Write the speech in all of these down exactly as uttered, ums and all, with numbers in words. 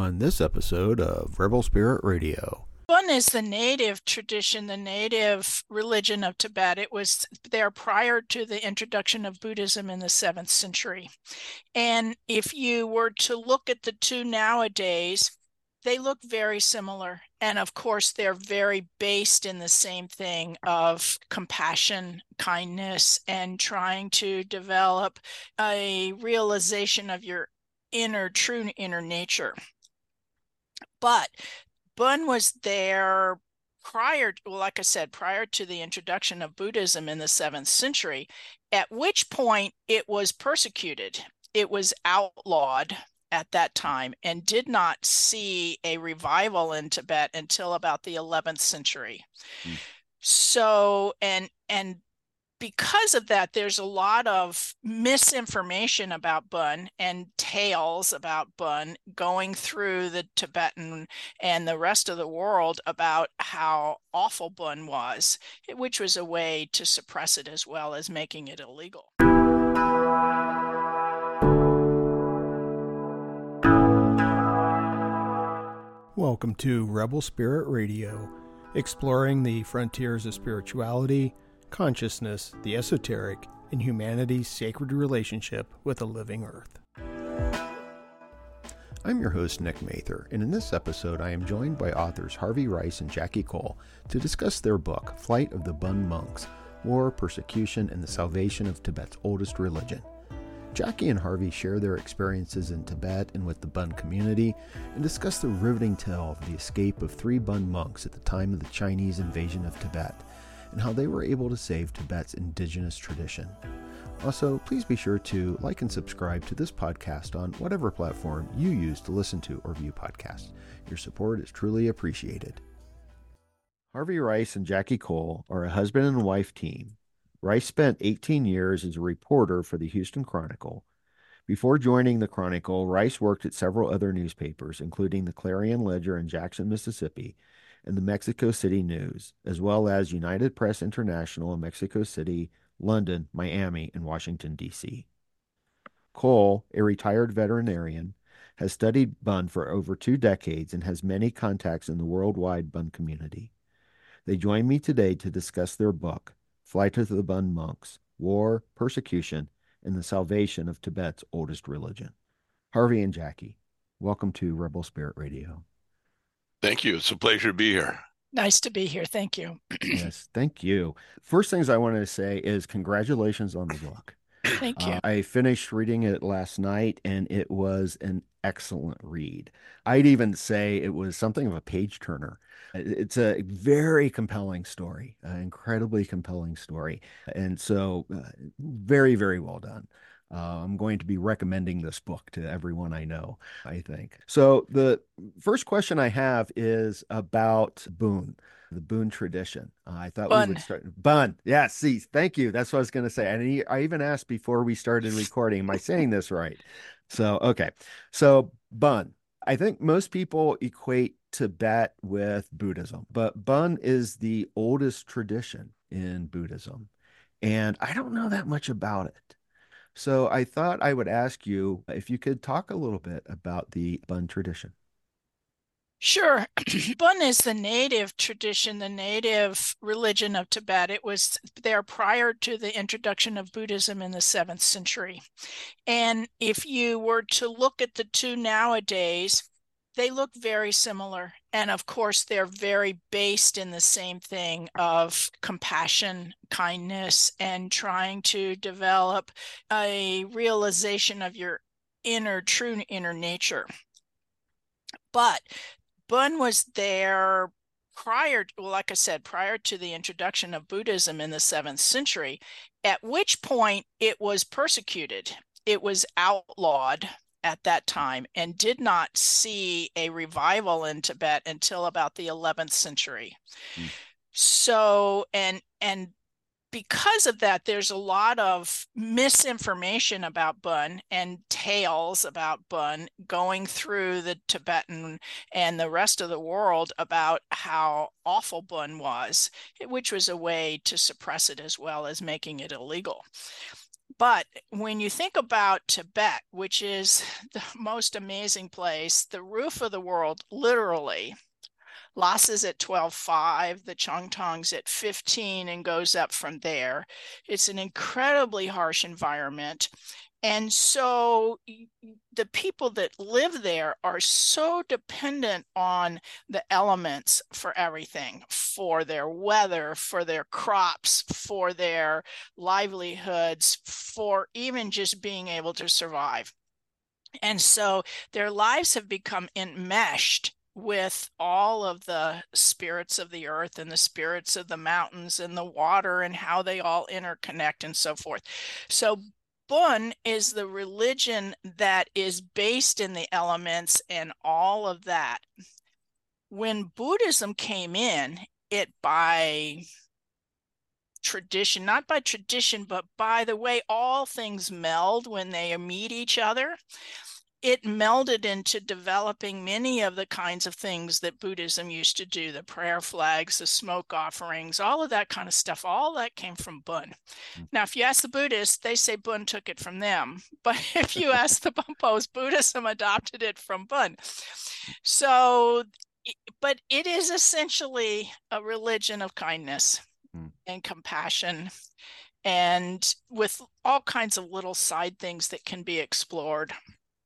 on this episode of Rebel Spirit Radio. Bön is the native tradition, the native religion of Tibet. It was there prior to the introduction of Buddhism in the seventh century. And if you were to look at the two nowadays, they look very similar. And of course, they're very based in the same thing of compassion, kindness, and trying to develop a realization of your inner, true inner nature. But Bön was there prior, well, like I said, prior to the introduction of Buddhism in the seventh century, at which point it was persecuted. It was outlawed at that time and did not see a revival in Tibet until about the eleventh century. Mm. So, and, and because of that, there's a lot of misinformation about Bön and tales about Bön going through the Tibetan and the rest of the world about how awful Bön was, which was a way to suppress it as well as making it illegal. Welcome to Rebel Spirit Radio, exploring the frontiers of spirituality, consciousness, the esoteric, and humanity's sacred relationship with the living earth. I'm your host, Nick Mather, and in this episode I am joined by authors Harvey Rice and Jackie Cole to discuss their book, Flight of the Bön Monks, War, Persecution, and the Salvation of Tibet's Oldest Religion. Jackie and Harvey share their experiences in Tibet and with the Bön community and discuss the riveting tale of the escape of three Bön monks at the time of the Chinese invasion of Tibet, and how they were able to save Tibet's indigenous tradition. Also, please be sure to like and subscribe to this podcast on whatever platform you use to listen to or view podcasts. Your support is truly appreciated. Harvey Rice and Jackie Cole are a husband and wife team. Rice spent eighteen years as a reporter for the Houston Chronicle. Before joining the Chronicle, Rice worked at several other newspapers, including the Clarion Ledger in Jackson, Mississippi, and the Mexico City News, as well as United Press International in Mexico City, London, Miami, and Washington, D C Cole, a retired veterinarian, has studied Bön for over two decades and has many contacts in the worldwide Bön community. They join me today to discuss their book, Flight of the Bön Monks, War, Persecution, and the Salvation of Tibet's Oldest Religion. Harvey and Jackie, welcome to Rebel Spirit Radio. Thank you. It's a pleasure to be here. Nice to be here. Thank you. Yes, thank you. First things I wanted to say is congratulations on the book. Thank you. Uh, I finished reading it last night, and it was an excellent read. I'd even say it was something of a page turner. It's a very compelling story, an incredibly compelling story. And so uh, very, very well done. Uh, I'm going to be recommending this book to everyone I know, I think. So the first question I have is about Bön, the Bön tradition. Uh, I thought Bön. we would start. Bön. Yes, see, thank you. That's what I was going to say. And I even asked before we started recording, am I saying this right? So, okay. So Bön. I think most people equate Tibet with Buddhism, but Bön is the oldest tradition in Buddhism. And I don't know that much about it. So I thought I would ask you if you could talk a little bit about the Bön tradition. Sure. Bön is the native tradition, the native religion of Tibet. It was there prior to the introduction of Buddhism in the seventh century. And if you were to look at the two nowadays, they look very similar. And of course, they're very based in the same thing of compassion, kindness, and trying to develop a realization of your inner, true inner nature. But Bön was there prior, well, like I said, prior to the introduction of Buddhism in the seventh century, at which point it was persecuted. It was outlawed at that time and did not see a revival in Tibet until about the eleventh century. Mm. So, and, and because of that, there's a lot of misinformation about Bön and tales about Bön going through the Tibetan and the rest of the world about how awful Bön was, which was a way to suppress it as well as making it illegal. But when you think about Tibet, which is the most amazing place, the roof of the world, literally, Lhasa's at twelve point five, the Chongtong's at fifteen and goes up from there. It's an incredibly harsh environment. And so the people that live there are so dependent on the elements for everything, for their weather, for their crops, for their livelihoods, for even just being able to survive. And so their lives have become enmeshed with all of the spirits of the earth and the spirits of the mountains and the water and how they all interconnect and so forth. So Bön is the religion that is based in the elements and all of that. When Buddhism came in, it by tradition, not by tradition, but by the way all things meld when they meet each other, it melded into developing many of the kinds of things that Buddhism used to do, the prayer flags, the smoke offerings, all of that kind of stuff. All that came from Bön. Mm. Now, if you ask the Buddhists, they say Bön took it from them. But if you ask the Bonpos, Buddhism adopted it from Bön. So, but it is essentially a religion of kindness mm. and compassion, and with all kinds of little side things that can be explored.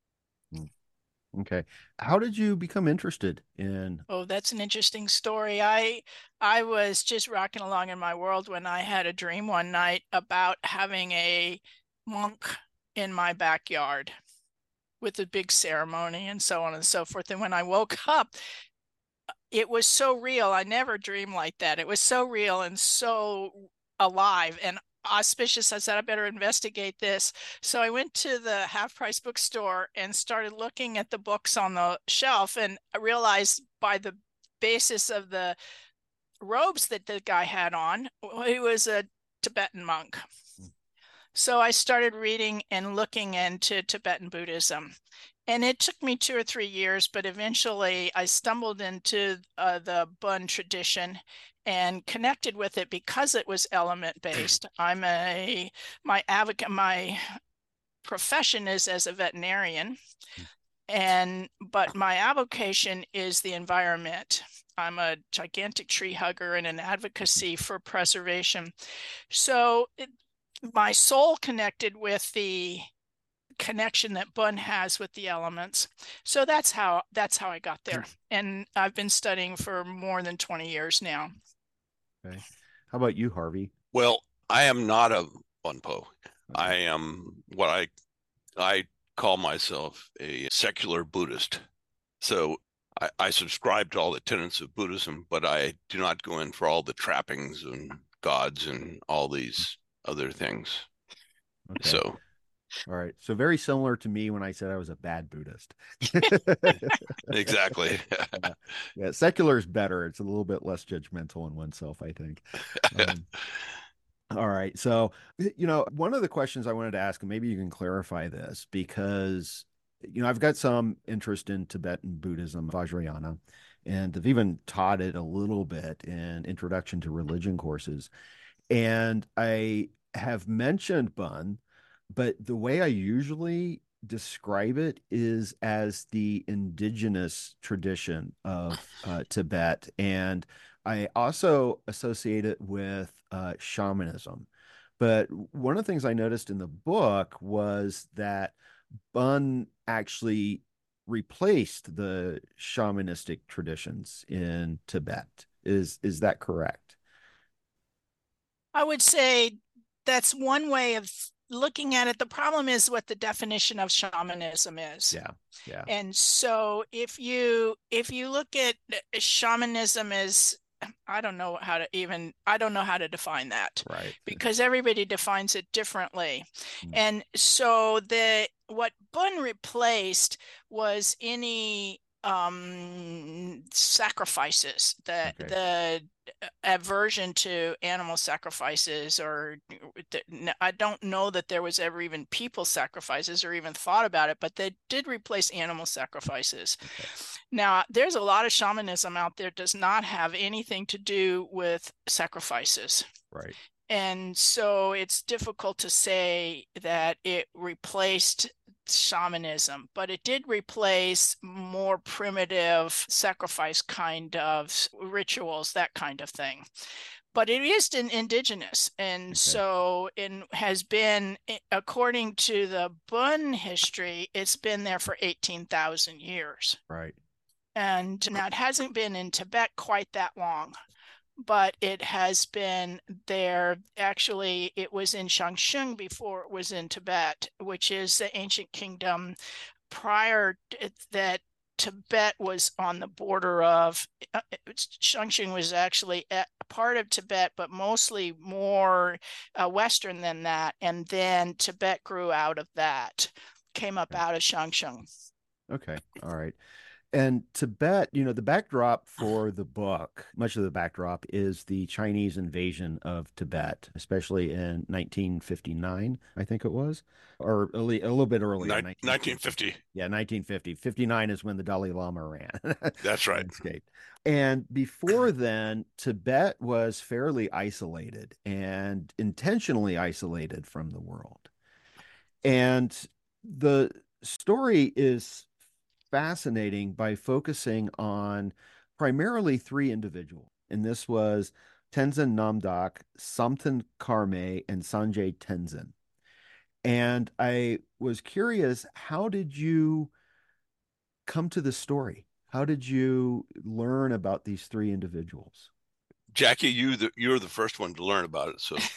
Okay. How did you become interested in? Oh, that's an interesting story. I I was just rocking along in my world when I had a dream one night about having a monk in my backyard with a big ceremony and so on and so forth. And when I woke up, it was so real. I never dreamed like that. It was so real and so alive and auspicious. I said, I better investigate this. So I went to the Half Price bookstore and started looking at the books on the shelf, and I realized by the basis of the robes that the guy had on, he was a Tibetan monk. So I started reading and looking into Tibetan Buddhism. And it took me two or three years, but eventually I stumbled into uh, the Bön tradition and connected with it because it was element based. I'm a my advocate, my profession is as a veterinarian, and but my avocation is the environment. I'm a gigantic tree hugger and an advocacy for preservation. So it, my soul connected with the connection that Bön has with the elements. So that's how that's how I got there. And I've been studying for more than twenty years now. Okay. How about you, Harvey? Well, I am not a Bonpo. Okay. I am what I I call myself a secular Buddhist. So I, I subscribe to all the tenets of Buddhism, but I do not go in for all the trappings and gods and all these other things. Okay. So all right. So very similar to me when I said I was a bad Buddhist. Exactly. yeah. yeah. Secular is better. It's a little bit less judgmental on oneself, I think. Um, all right. So, you know, one of the questions I wanted to ask, and maybe you can clarify this, because, you know, I've got some interest in Tibetan Buddhism, Vajrayana, and I've even taught it a little bit in Introduction to Religion courses. And I have mentioned Bön, but the way I usually describe it is as the indigenous tradition of uh, Tibet. And I also associate it with uh, shamanism. But one of the things I noticed in the book was that Bön actually replaced the shamanistic traditions in Tibet. Is, is that correct? I would say that's one way of looking at it. The problem is what the definition of shamanism is. Yeah, yeah. And so if you if you look at shamanism as, I don't know how to even I don't know how to define that. Right. Because everybody defines it differently. Mm. And so the what Bön replaced was any um sacrifices, the okay. the aversion to animal sacrifices, or the, I don't know that there was ever even people sacrifices or even thought about it, but they did replace animal sacrifices. Okay. Now, there's a lot of shamanism out there that does not have anything to do with sacrifices. Right. And so it's difficult to say that it replaced shamanism, but it did replace more primitive sacrifice kind of rituals, that kind of thing. But it is an indigenous, and okay. so it has been, according to the Bön history, it's been there for eighteen thousand years. Right. And now it hasn't been in Tibet quite that long, but it has been there. Actually, it was in Shangshung before it was in Tibet, which is the ancient kingdom prior to that. Tibet was on the border of, uh, Shangshung was actually a part of Tibet, but mostly more uh, Western than that. And then Tibet grew out of that, came up out of Shangshung. Okay. All right. And Tibet, you know, the backdrop for the book, much of the backdrop is the Chinese invasion of Tibet, especially in nineteen fifty-nine, I think it was, or a, li- a little bit earlier. Nin- nineteen fifty. Yeah, nineteen fifty. fifty-nine is when the Dalai Lama ran. That's right. Escaped. And before then, Tibet was fairly isolated and intentionally isolated from the world. And the story is fascinating by focusing on primarily three individuals. And this was Tenzin Namdok, Samten Karme, and Sanjay Tenzin. And I was curious, how did you come to this story? How did you learn about these three individuals? Jackie, you the, you're the first one to learn about it. So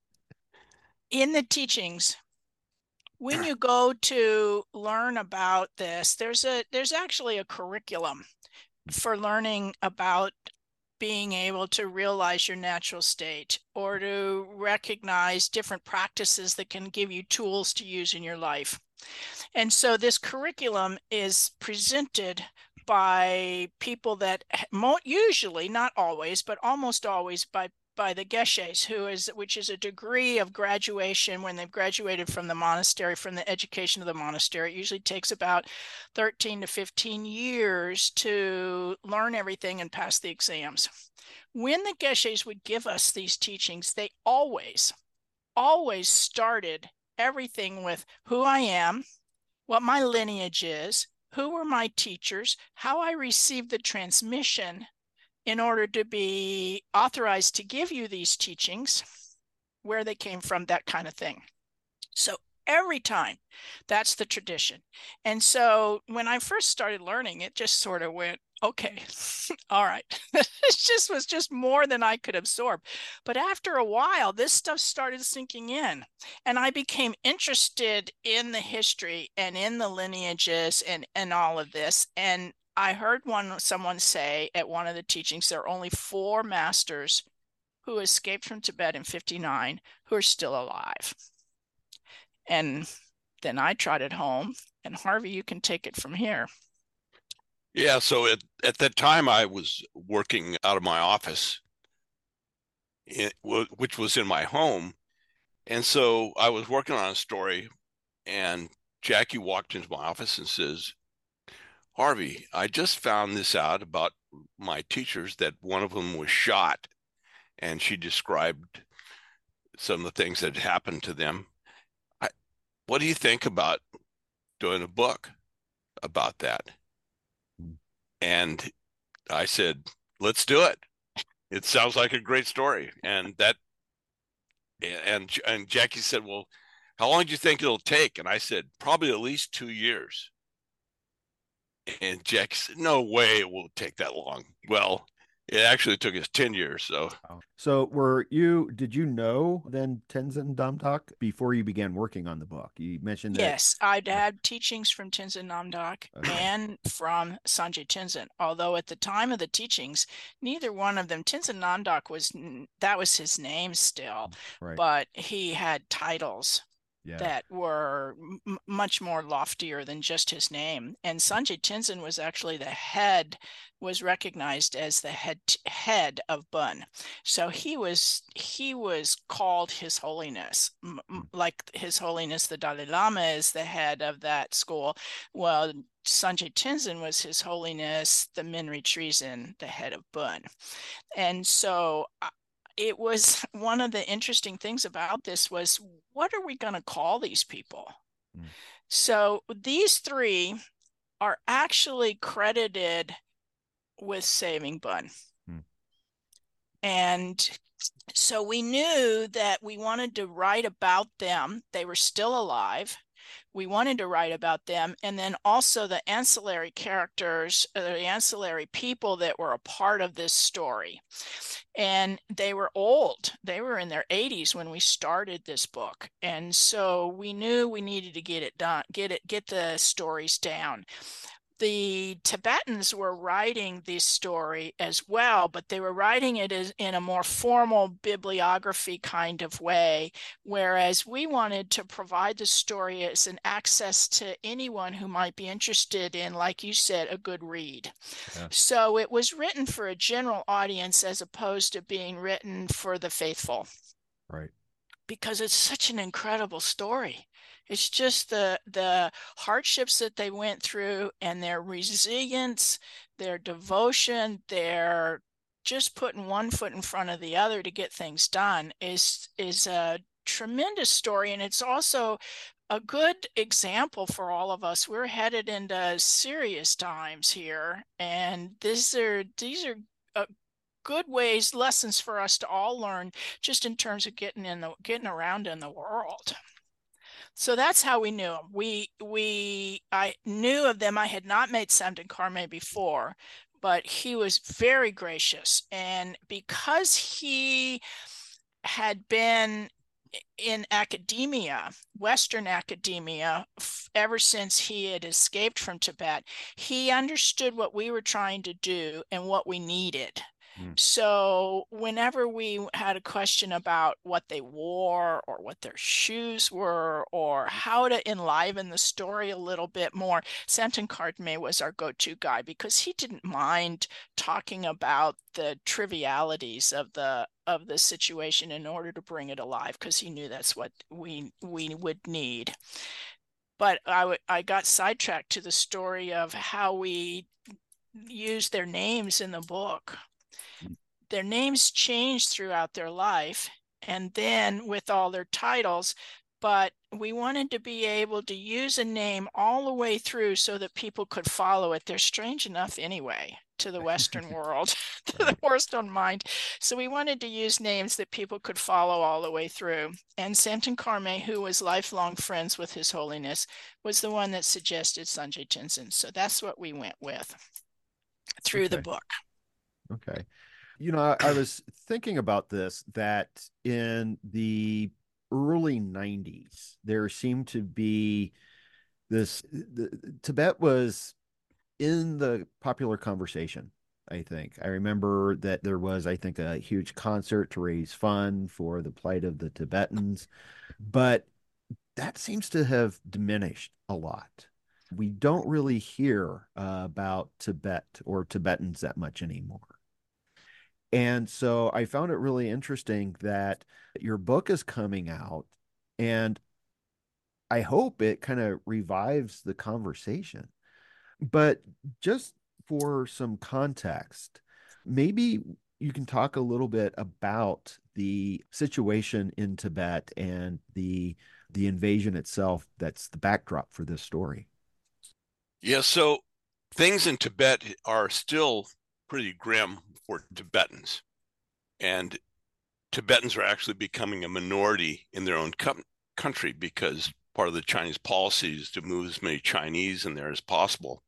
in the teachings, when you go to learn about this, there's a there's actually a curriculum for learning about being able to realize your natural state, or to recognize different practices that can give you tools to use in your life. And so this curriculum is presented by people that usually, not always, but almost always by by the geshes, who is which is a degree of graduation when they've graduated from the monastery, from the education of the monastery. It usually takes about thirteen to fifteen years to learn everything and pass the exams. When the geshes would give us these teachings, they always, always started everything with who I am, what my lineage is, who were my teachers, how I received the transmission in order to be authorized to give you these teachings, where they came from, that kind of thing. So every time, that's the tradition. And so when I first started learning, it just sort of went, okay, all right. It just was just more than I could absorb. But after a while, this stuff started sinking in, and I became interested in the history and in the lineages and, and all of this. And I heard one someone say at one of the teachings, there are only four masters who escaped from Tibet in fifty-nine who are still alive. And then I trotted home, and Harvey, you can take it from here. Yeah, so at, at that time I was working out of my office, in, which was in my home. And so I was working on a story, and Jackie walked into my office and says, Harvey, I just found this out about my teachers, that one of them was shot. And she described some of the things that had happened to them. I, what do you think about doing a book about that? And I said, let's do it. It sounds like a great story. And that, and, and Jackie said, well, how long do you think it'll take? And I said, probably at least two years. And Jackie said, no way it will take that long. Well, it actually took us ten years. So, so were you, did you know then Tenzin Namdok before you began working on the book? You mentioned that. Yes, I'd had teachings from Tenzin Namdok okay. and from Sanjay Tenzin. Although at the time of the teachings, neither one of them, Tenzin Namdok was, that was his name still, right. But he had titles. Yeah. That were m- much more loftier than just his name. And Sanjay Tenzin was actually the head, was recognized as the head head of Bön. So he was he was called His Holiness, m- like His Holiness the Dalai Lama is the head of that school. Well, Sanjay Tenzin was His Holiness the Minri Trezin, the head of Bön. And so it was one of the interesting things about this was, what are we going to call these people? Mm. So these three are actually credited with saving Bun. Mm. And so we knew that we wanted to write about them. They were still alive. We wanted to write about them, and then also the ancillary characters, uh, the ancillary people that were a part of this story. And they were old. They were in their eighties when we started this book. And so we knew we needed to get it done, get it, get the stories down. The Tibetans were writing this story as well, but they were writing it as, in a more formal bibliography kind of way, whereas we wanted to provide the story as an access to anyone who might be interested in, like you said, a good read. Yeah. So it was written for a general audience as opposed to being written for the faithful. Right. Because it's such an incredible story. It's just the the hardships that they went through and their resilience, their devotion, their just putting one foot in front of the other to get things done is is a tremendous story. And it's also a good example for all of us. We're headed into serious times here, and these are these are uh, good ways, lessons for us to all learn, just in terms of getting in the getting around in the world. So that's how we knew them. We we I knew of them. I had not met Samten Karmé before, but he was very gracious, and because he had been in academia, Western academia, ever since he had escaped from Tibet, he understood what we were trying to do and what we needed. So whenever we had a question about what they wore or what their shoes were or how to enliven the story a little bit more, Samten Karmé was our go-to guy, because he didn't mind talking about the trivialities of the of the situation in order to bring it alive, because he knew that's what we we would need. But I, w- I got sidetracked to the story of how we used their names in the book. Their names changed throughout their life, and then with all their titles, but we wanted to be able to use a name all the way through so that people could follow it. They're strange enough anyway to the Western world, to the Western mind. So we wanted to use names that people could follow all the way through. And Samten Karmé, who was lifelong friends with His Holiness, was the one that suggested Sanjay Tenzin. So that's what we went with through okay. the book. Okay. You know, I, I was thinking about this, that in the early nineties, there seemed to be this, the, Tibet was in the popular conversation, I think. I remember that there was, I think, a huge concert to raise funds for the plight of the Tibetans, but that seems to have diminished a lot. We don't really hear uh, about Tibet or Tibetans that much anymore. And so I found it really interesting that your book is coming out, and I hope it kind of revives the conversation. But just for some context, maybe you can talk a little bit about the situation in Tibet and the the invasion itself that's the backdrop for this story. Yeah, so things in Tibet are still pretty grim for Tibetans, and Tibetans are actually becoming a minority in their own co- country because part of the Chinese policy is to move as many Chinese in there as possible.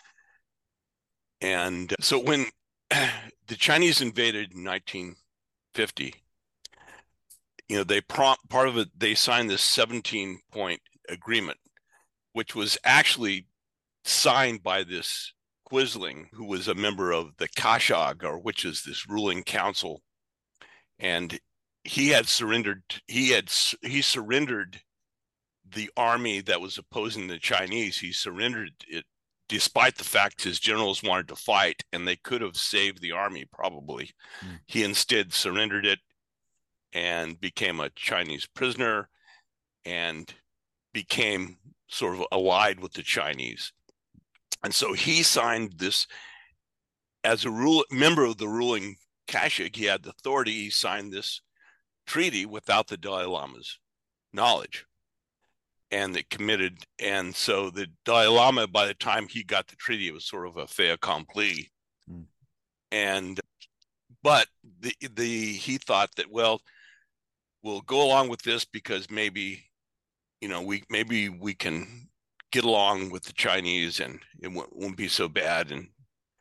And so when the Chinese invaded in nineteen fifty, you know, they prompt part of it, they signed this seventeen point agreement, which was actually signed by this Quisling, who was a member of the Kashag, or which is this ruling council, and he had surrendered. He had he surrendered the army that was opposing the Chinese. He surrendered it, despite the fact his generals wanted to fight, and they could have saved the army probably. Mm. He instead surrendered it and became a Chinese prisoner, and became sort of allied with the Chinese. And so he signed this as a rule, member of the ruling Kashig, he had the authority. He signed this treaty without the Dalai Lama's knowledge, and they committed. And so the Dalai Lama, by the time he got the treaty, it was sort of a fait accompli. Mm. And but the the he thought that, well, we'll go along with this because maybe, you know, we maybe we can get along with the Chinese and it won't, won't be so bad. And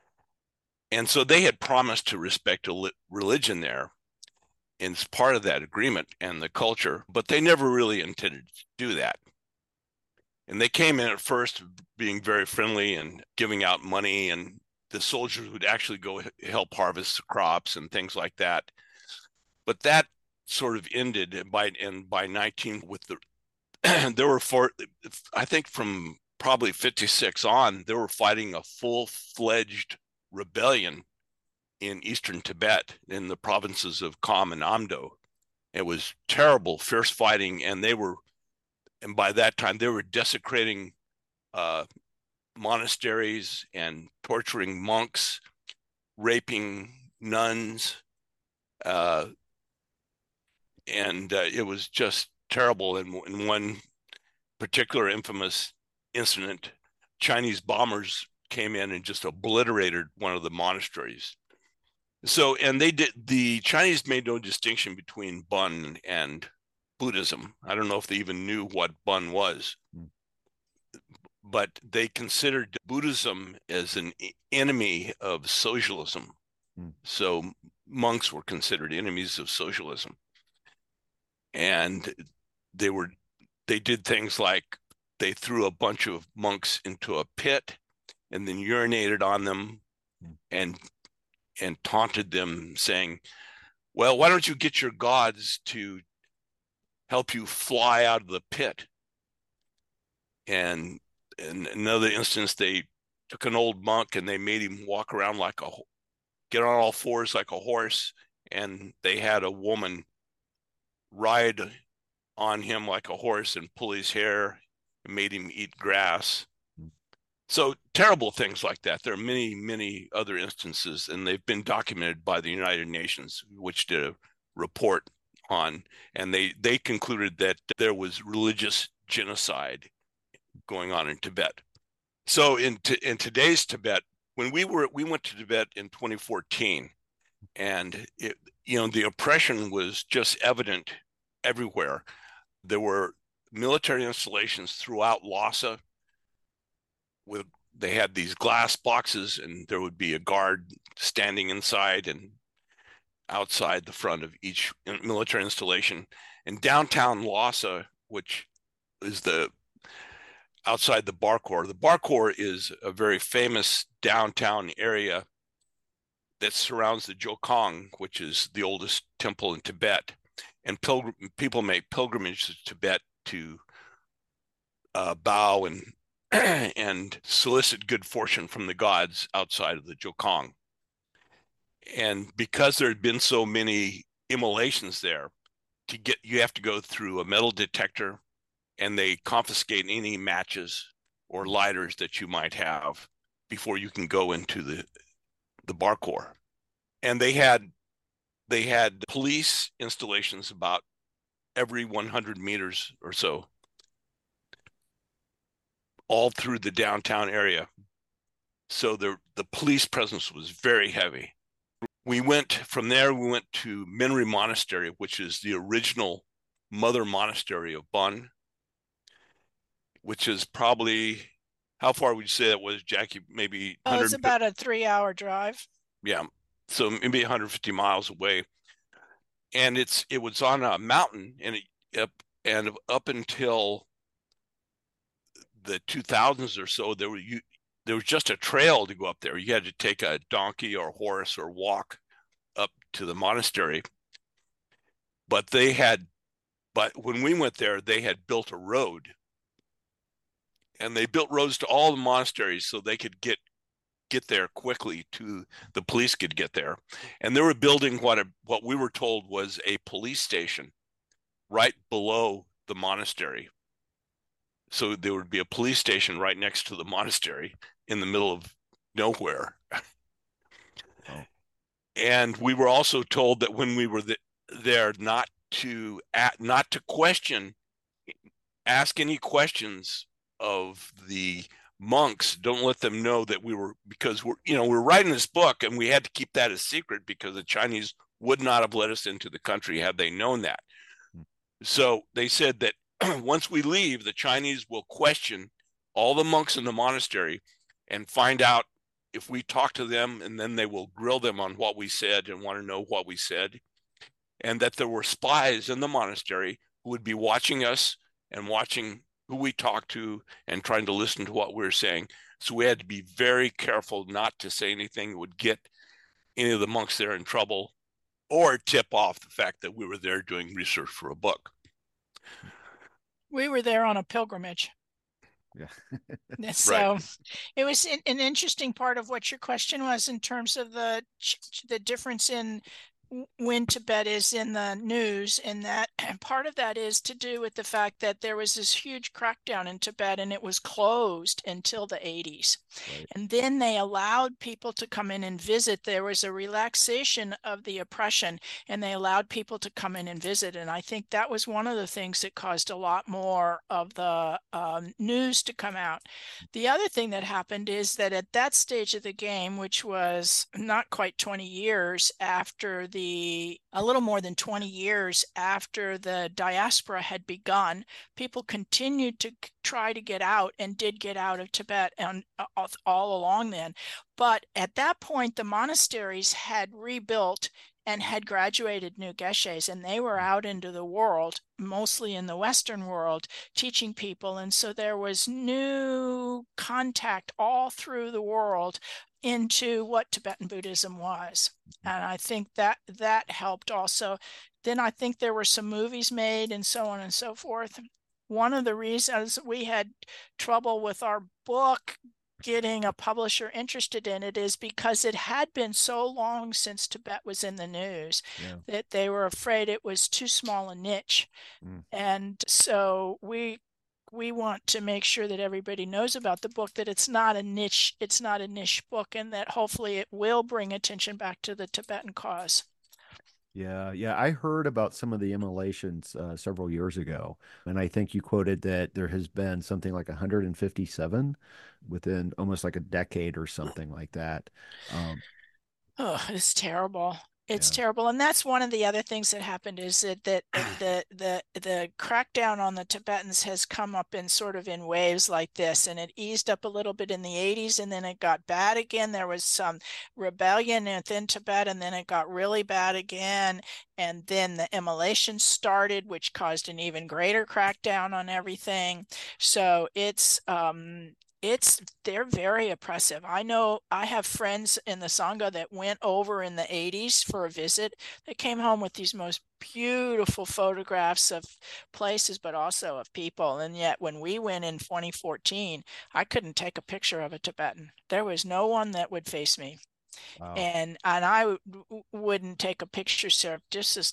and so they had promised to respect a religion there, and it's part of that agreement and the culture, but they never really intended to do that. And they came in at first being very friendly and giving out money, and the soldiers would actually go help harvest the crops and things like that. But that sort of ended. And by and by nineteen with the there were four, I think from probably fifty-six on, they were fighting a full-fledged rebellion in eastern Tibet in the provinces of Kham and Amdo. It was terrible, fierce fighting, and they were, and by that time they were desecrating uh, monasteries and torturing monks, raping nuns, uh, and uh, it was just terrible. And in one particular infamous incident, Chinese bombers came in and just obliterated one of the monasteries. So, and they did, the Chinese made no distinction between Bön and Buddhism. I don't know if they even knew what Bön was, mm. but they considered Buddhism as an enemy of socialism. Mm. So monks were considered enemies of socialism. And they were, they did things like they threw a bunch of monks into a pit and then urinated on them and and taunted them, saying, well, why don't you get your gods to help you fly out of the pit? And in another instance, they took an old monk and they made him walk around like a, get on all fours like a horse, and they had a woman ride on him like a horse and pull his hair and made him eat grass. So terrible things like that. There are many, many other instances, and they've been documented by the United Nations, which did a report on, and they, they concluded that there was religious genocide going on in Tibet. So in, in today's Tibet, when we were, we went to Tibet in twenty fourteen, and it, you know, the oppression was just evident everywhere. There were military installations throughout Lhasa. With, they had these glass boxes, and there would be a guard standing inside and outside the front of each military installation. And downtown Lhasa, which is the outside the Barkor, the Barkor is a very famous downtown area that surrounds the Jokong, which is the oldest temple in Tibet. And pilgrim, people make pilgrimage to Tibet to uh, bow and and solicit good fortune from the gods outside of the Jokong. And because there had been so many immolations there, to get, you have to go through a metal detector, and they confiscate any matches or lighters that you might have before you can go into the the Barkor. And they had they had police installations about every one hundred meters or so, all through the downtown area. So the the police presence was very heavy. We went from there, we went to Minri Monastery, which is the original mother monastery of Bön, which is probably, how far would you say that was, Jackie? Maybe oh, it's about a three hour drive. Yeah, so maybe one hundred fifty miles away. And it's it was on a mountain, and it up and up until the two thousands or so, there were you there was just a trail to go up there. You had to take a donkey or horse or walk up to the monastery. But they had, but when we went there, they had built a road, and they built roads to all the monasteries so they could get get there quickly, to the police could get there. And they were building what a, what we were told was a police station right below the monastery. So there would be a police station right next to the monastery in the middle of nowhere. Oh. And we were also told that when we were th- there, not to at, not to question, ask any questions of the monks. Don't let them know that we were, because we're, you know, we're writing this book and we had to keep that a secret because the Chinese would not have let us into the country had they known that. So they said that once we leave, the Chinese will question all the monks in the monastery and find out if we talk to them, and then they will grill them on what we said and want to know what we said. And that there were spies in the monastery who would be watching us and watching who we talked to and trying to listen to what we were saying. So we had to be very careful not to say anything that would get any of the monks there in trouble or tip off the fact that we were there doing research for a book. We were there on a pilgrimage. Yeah. So Right. it was an, an interesting part of what your question was in terms of the the difference in when Tibet is in the news, and that and part of that is to do with the fact that there was this huge crackdown in Tibet and it was closed until the eighties. Right. And then they allowed people to come in and visit. There was a relaxation of the oppression and they allowed people to come in and visit. And I think that was one of the things that caused a lot more of the um, news to come out. The other thing that happened is that at that stage of the game, which was not quite twenty years after the The, a little more than twenty years after the diaspora had begun, people continued to try to get out and did get out of Tibet and uh, all along then. But at that point, the monasteries had rebuilt and had graduated new geshes, and they were out into the world, mostly in the Western world, teaching people. And so there was new contact all through the world into what Tibetan Buddhism was. And I think that that helped also. Then I think there were some movies made and so on and so forth. One of the reasons we had trouble with our book getting a publisher interested in it is because it had been so long since Tibet was in the news Yeah. that they were afraid it was too small a niche. Mm. And so we we want to make sure that everybody knows about the book, that it's not a niche, it's not a niche book, and that hopefully it will bring attention back to the Tibetan cause. Yeah, yeah. I heard about some of the immolations uh, several years ago, and I think you quoted that there has been something like one hundred fifty-seven within almost like a decade or something like that. Um, oh, it's terrible. It's yeah. terrible. And that's one of the other things that happened is that, that the, the, the crackdown on the Tibetans has come up in sort of in waves like this. And it eased up a little bit in the eighties, and then it got bad again. There was some rebellion within Tibet, and then it got really bad again. And then the immolations started, which caused an even greater crackdown on everything. So it's, um, it's they're very oppressive. I know I have friends in the Sangha that went over in the eighties for a visit. They came home with these most beautiful photographs of places, but also of people. And yet when we went in twenty fourteen, I couldn't take a picture of a Tibetan. There was no one that would face me. Wow. And and I w- wouldn't take a picture, sir, just as,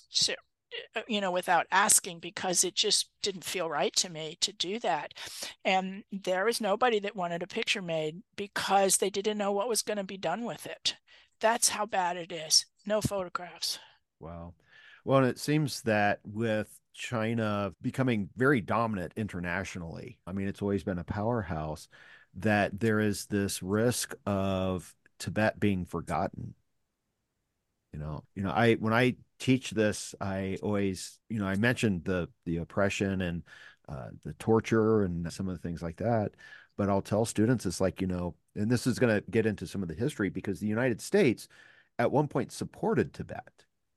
you know, without asking, because it just didn't feel right to me to do that. And there was nobody that wanted a picture made because they didn't know what was going to be done with it. That's how bad it is. No photographs. Wow. Well, and it seems that with China becoming very dominant internationally, I mean, it's always been a powerhouse, that there is this risk of Tibet being forgotten. You know, you know, I when I teach this, I always, you know, I mentioned the the oppression and uh, the torture and some of the things like that. But I'll tell students, it's like, you know, and this is going to get into some of the history, because the United States at one point supported Tibet.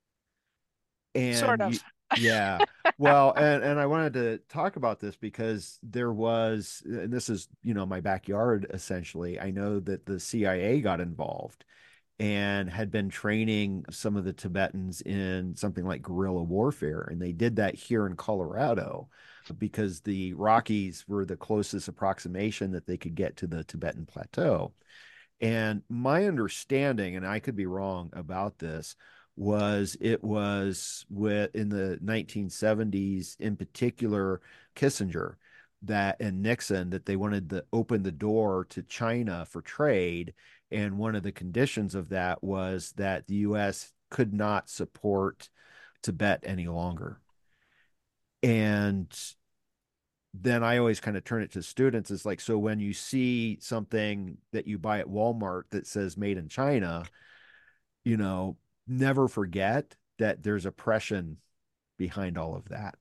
Sort And you, of. yeah, well, and and I wanted to talk about this because there was, and this is, you know, my backyard essentially. I know that the C I A got involved and had been training some of the Tibetans in something like guerrilla warfare. And they did that here in Colorado because the Rockies were the closest approximation that they could get to the Tibetan plateau. And my understanding, and I could be wrong about this, was it was with in the nineteen seventies, in particular, Kissinger that and Nixon, that they wanted to open the door to China for trade. And one of the conditions of that was that the U S could not support Tibet any longer. And then I always kind of turn it to students. It's like, so when you see something that you buy at Walmart that says made in China, you know, never forget that there's oppression behind all of that.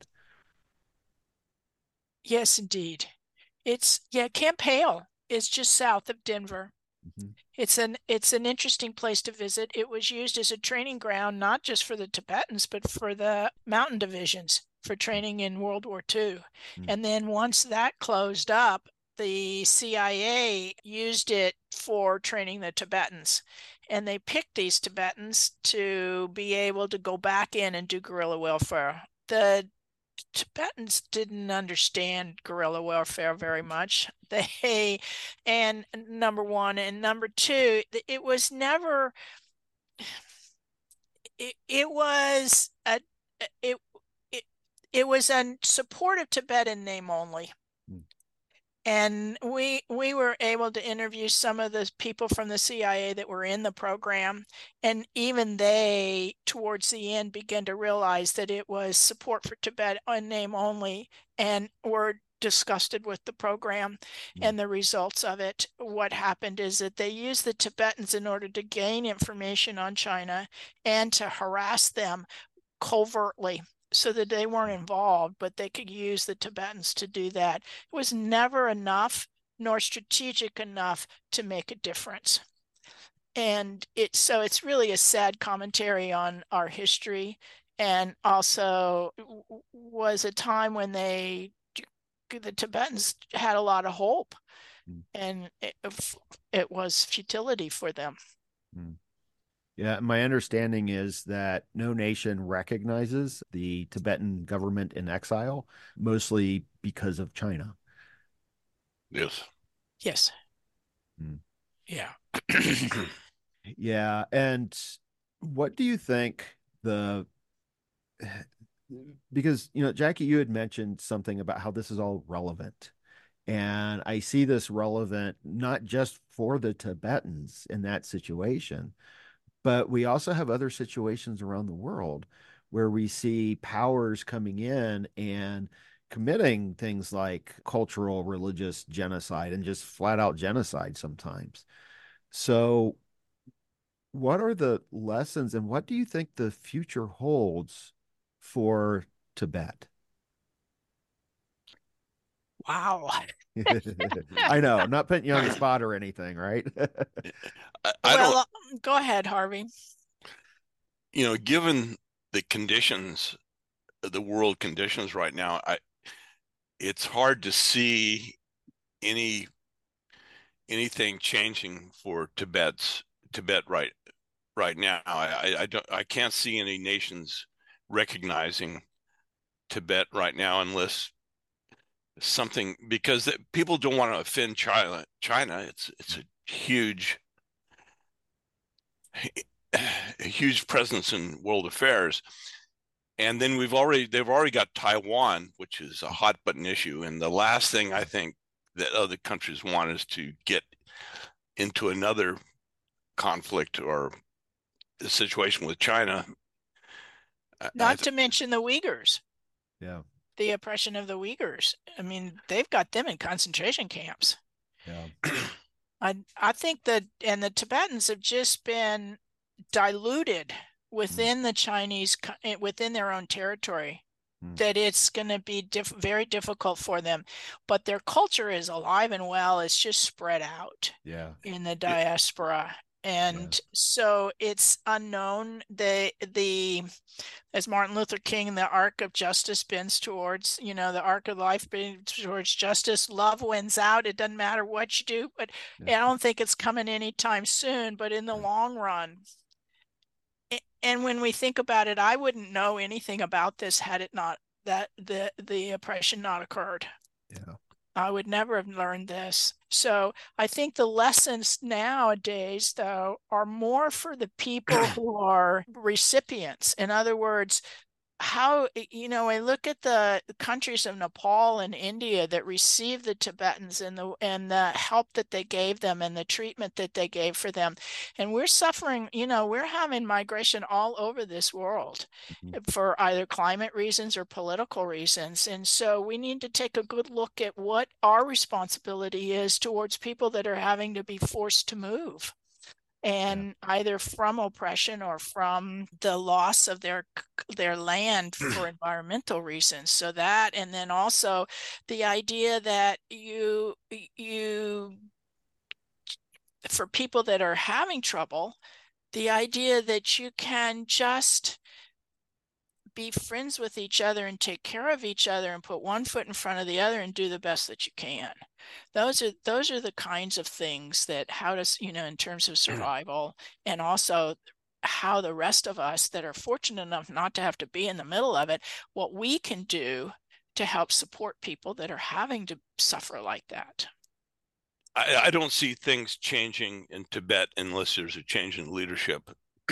Yes, indeed. It's, yeah, Camp Hale is just south of Denver. Mm-hmm. It's an it's an interesting place to visit. It was used as a training ground, not just for the Tibetans, but for the mountain divisions for training in World War Two. Mm. And then once that closed up, the C I A used it for training the Tibetans. And they picked these Tibetans to be able to go back in and do guerrilla warfare. The Tibetans didn't understand guerrilla warfare very much. They, and number one, and number two, it was never, it, it was a, it, it, it was a supportive Tibetan name only. Hmm. And we we were able to interview some of the people from the C I A that were in the program. And even they, towards the end, began to realize that it was support for Tibet in name only, and were disgusted with the program mm. and the results of it. What happened is that they used the Tibetans in order to gain information on China and to harass them covertly, so that they weren't involved, but they could use the Tibetans to do that. It was never enough nor strategic enough to make a difference. And it, so it's really a sad commentary on our history, and also was a time when they, the Tibetans had a lot of hope, mm. and it, it was futility for them. Mm. Yeah, my understanding is that no nation recognizes the Tibetan government in exile, mostly because of China. Yes. Yes. Mm. Yeah. Yeah. And what do you think the, because, you know, Jackie, you had mentioned something about how this is all relevant. And I see this relevant not just for the Tibetans in that situation, but we also have other situations around the world where we see powers coming in and committing things like cultural, religious genocide and just flat out genocide sometimes. So what are the lessons, and what do you think the future holds for Tibet? Wow. I know, I'm not putting you on the spot or anything, right? I, I well, don't, uh, go ahead, Harvey. You know, given the conditions, the world conditions right now, I, it's hard to see any anything changing for Tibet's Tibet right right now. I, I don't I can't see any nations recognizing Tibet right now unless something, because that, people don't want to offend China. China, it's it's a huge, a huge presence in world affairs. And then we've already they've already got Taiwan, which is a hot button issue. And the last thing I think that other countries want is to get into another conflict or a situation with China. Not to mention the Uyghurs. Yeah. The oppression of the Uyghurs. I mean, they've got them in concentration camps. Yeah. I I think that, and the Tibetans have just been diluted within mm. the Chinese, within their own territory, mm. that it's going to be diff, very difficult for them. But their culture is alive and well. It's just spread out yeah. in the diaspora. And yeah. so it's unknown. The, the, as Martin Luther King, the arc of justice bends towards, you know, the arc of life bends towards justice. Love wins out. It doesn't matter what you do, but yeah. I don't think it's coming anytime soon, but in the yeah. long run. And when we think about it, I wouldn't know anything about this had it not, that the, the oppression not occurred. Yeah. I would never have learned this. So I think the lessons nowadays, though, are more for the people who are recipients. In other words, how, you know, I look at the countries of Nepal and India that received the Tibetans and the and the help that they gave them and the treatment that they gave for them. And we're suffering, you know, we're having migration all over this world Mhm. for either climate reasons or political reasons. And so we need to take a good look at what our responsibility is towards people that are having to be forced to move, Yeah. and either from oppression or from the loss of their their land for environmental reasons. So that, and then also the idea that you you for people that are having trouble, the idea that you can just be friends with each other and take care of each other and put one foot in front of the other and do the best that you can. Those are those are the kinds of things that, how does, you know, in terms of survival, and also how the rest of us that are fortunate enough not to have to be in the middle of it, what we can do to help support people that are having to suffer like that. I, I don't see things changing in Tibet unless there's a change in leadership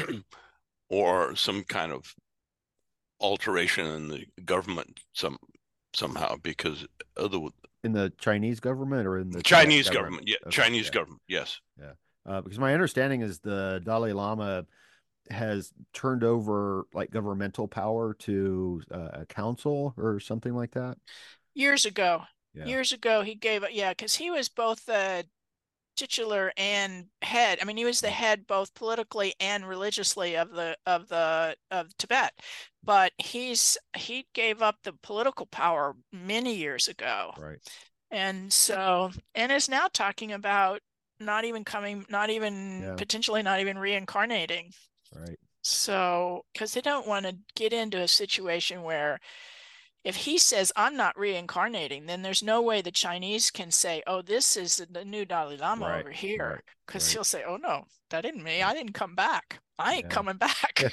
or some kind of alteration in the government some somehow, because other In the Chinese government or in the Tibetan Chinese government? government, yeah, Okay, Chinese yeah, government, yes. yeah. Uh, because my understanding is the Dalai Lama has turned over like governmental power to uh, a council or something like that. Years ago, Yeah. years ago, he gave it, yeah, because he was both the titular and head. I mean, he was the head both politically and religiously of the of the of Tibet. But he's he gave up the political power many years ago. Right. And so, and is now talking about not even coming, not even Yeah. potentially not even reincarnating. Right. So, because they don't want to get into a situation where if he says, I'm not reincarnating, then there's no way the Chinese can say, oh, this is the new Dalai Lama Right. over here. Right. Because Right. he'll say, oh, no, that isn't me. Right. I didn't come back. I ain't Yeah. coming back.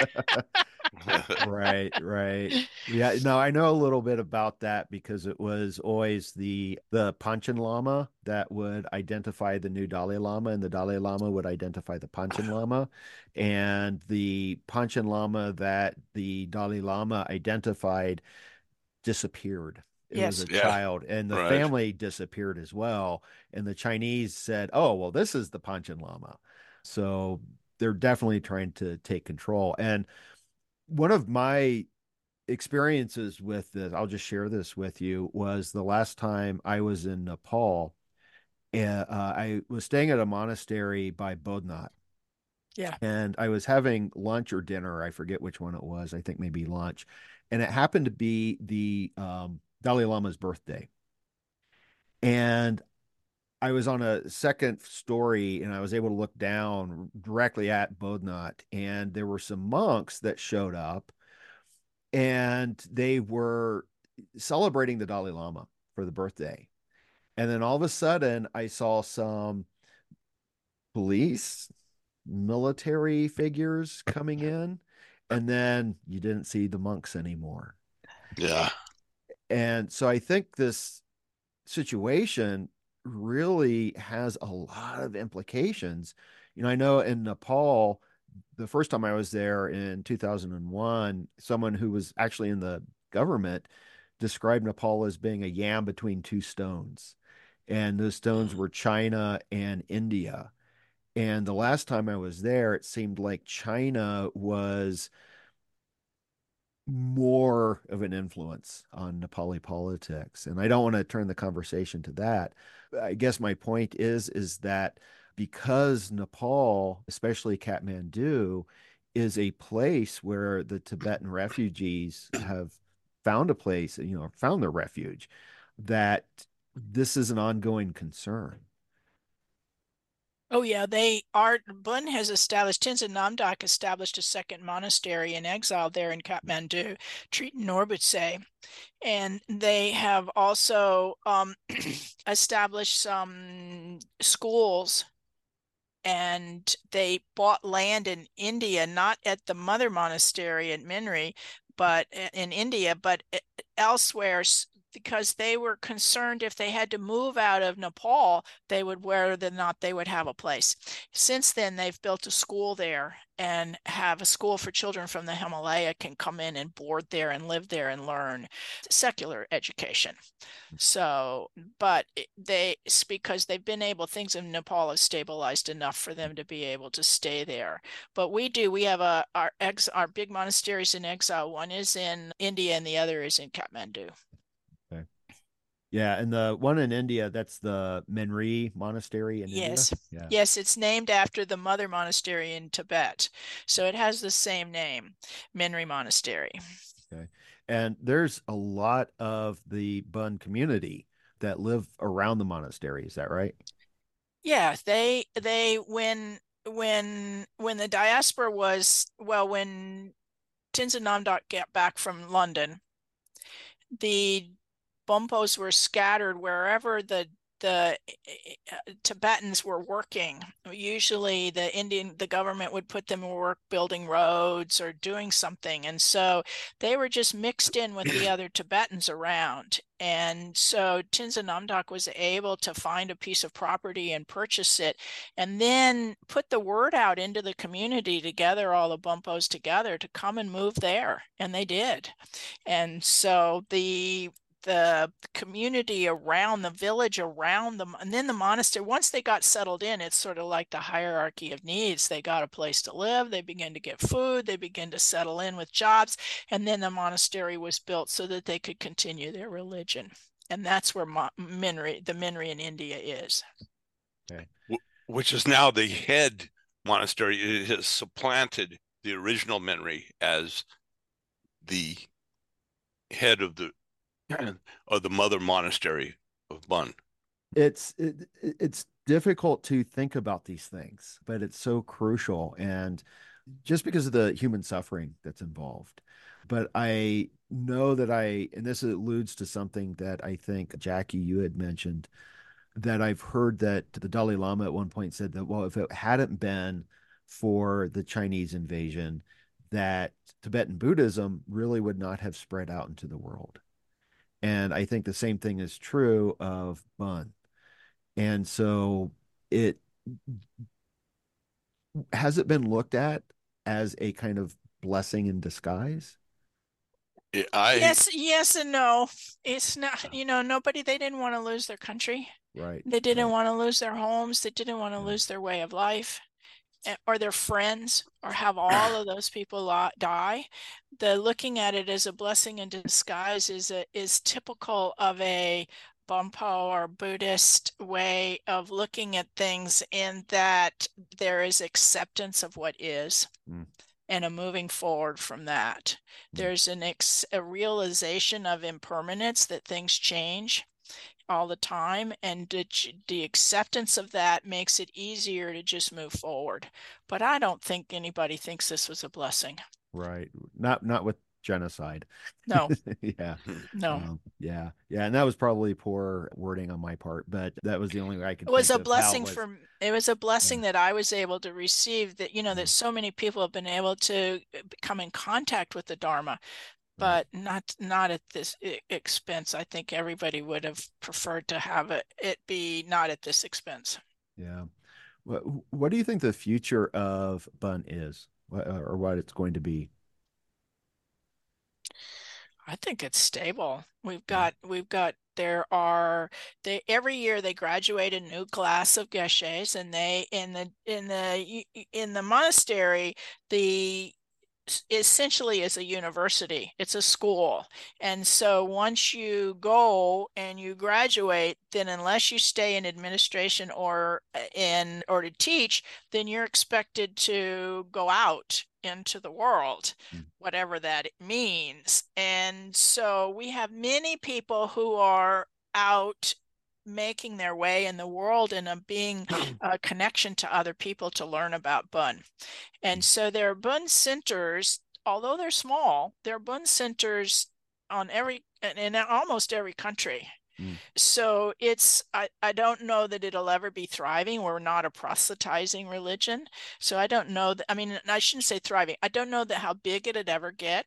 Right, right. Yeah, no, I know a little bit about that because it was always the the Panchen Lama that would identify the new Dalai Lama, and the Dalai Lama would identify the Panchen Lama, and the Panchen Lama that the Dalai Lama identified disappeared. It was Yes. a Yeah, child, and the right. family disappeared as well. And the Chinese said, "Oh, well, this is the Panchen Lama." So they're definitely trying to take control. And one of my experiences with this, I'll just share this with you, was the last time I was in Nepal. Uh, I was staying at a monastery by Bodhnath, Yeah. and I was having lunch or dinner. I forget which one it was. I think maybe lunch. And it happened to be the um, Dalai Lama's birthday. And I was on a second story and I was able to look down directly at Bodhnath. And there were some monks that showed up and they were celebrating the Dalai Lama for the birthday. And then all of a sudden, I saw some police, military figures coming in, and then you didn't see the monks anymore. Yeah. And so I think this situation really has a lot of implications. You know, I know in Nepal, the first time I was there in two thousand one, someone who was actually in the government described Nepal as being a yam between two stones. And those stones were China and India. And the last time I was there, it seemed like China was more of an influence on Nepali politics. And I don't want to turn the conversation to that. I guess my point is is that because Nepal, especially Kathmandu, is a place where the Tibetan refugees have found a place, you know, found their refuge, that this is an ongoing concern. Oh yeah, they are. Bun has established, Tenzin Namdak established a second monastery in exile there in Kathmandu, Triton Norbutse, and they have also um, established some schools, and they bought land in India, not at the mother monastery at Minri, but in India, but elsewhere because they were concerned if they had to move out of Nepal, they would whether or not they would have a place. Since then, they've built a school there and have a school for children from the Himalaya can come in and board there and live there and learn secular education. So, but they, because they've been able, things in Nepal have stabilized enough for them to be able to stay there. But we do, we have a, our ex, our big monasteries in exile. One is in India and the other is in Kathmandu. Okay. Yeah. And the one in India, that's the Menri Monastery in Yes. India. Yeah. Yes. It's named after the mother monastery in Tibet. So it has the same name, Menri Monastery. Okay. And there's a lot of the Bun community that live around the monastery. Is that right? Yeah, they they when when when the diaspora was well when Tenzin Namdok got back from London, the Bonpos were scattered wherever the the Tibetans were working. Usually the Indian, the government would put them to work building roads or doing something. And so they were just mixed in with the other Tibetans around. And so Tenzin Namdok was able to find a piece of property and purchase it, and then put the word out into the community to gather all the Bonpos together to come and move there. And they did. And so the the community around the village around them, and then the monastery, once they got settled in, it's sort of like the hierarchy of needs. They got a place to live, they began to get food, they began to settle in with jobs, and then the monastery was built so that they could continue their religion. And that's where Mo- Menri, the Menri in India is. Okay. Which is now the head monastery. It has supplanted the original Menri as the head of the of the mother monastery of Bun. It's it, it's difficult to think about these things, but it's so crucial, and just because of the human suffering that's involved. But I know that I, and this alludes to something that I think Jackie, you had mentioned, that I've heard that the Dalai Lama at one point said that, well, if it hadn't been for the Chinese invasion, that Tibetan Buddhism really would not have spread out into the world. And I think the same thing is true of Bun. And so it has it been looked at as a kind of blessing in disguise? I Yes, yes and no. It's not, you know, nobody, they didn't want to lose their country. Right. They didn't Right. want to lose their homes. They didn't want to Yeah. lose their way of life or their friends or have all of those people die. The looking at it as a blessing in disguise is a, is typical of a Bonpo or Buddhist way of looking at things, in that there is acceptance of what is. Mm. And a moving forward from that. Mm. There's an ex, a realization of impermanence, that things change all the time, and the, the acceptance of that makes it easier to just move forward. But I don't think anybody thinks this was a blessing. Right. Not not with genocide. No. Yeah. No. Um, yeah. Yeah. And that was probably poor wording on my part, but that was the only way I could. It was think a of blessing it was. for it was a blessing Yeah. that I was able to receive, that, you know, Yeah. that so many people have been able to come in contact with the Dharma, but right. not not at this expense. I think everybody would have preferred to have it, it be not at this expense. Yeah. What what do you think the future of Bun is, or what it's going to be? I think it's stable. We've got we've got there are they every year they graduate a new class of geshes, and they in the in the in the monastery, the essentially is a university. It's a school. And so once you go and you graduate, then unless you stay in administration or in or to teach, then you're expected to go out into the world, whatever that means. And so we have many people who are out making their way in the world and uh, being a connection to other people to learn about Bun. And so there are Bun centers, although they're small, there are Bun centers on every, in almost every country. Mm. So it's, I, I don't know that it'll ever be thriving. We're not a proselytizing religion. So I don't know that, I mean, I shouldn't say thriving. I don't know that how big it'd ever get.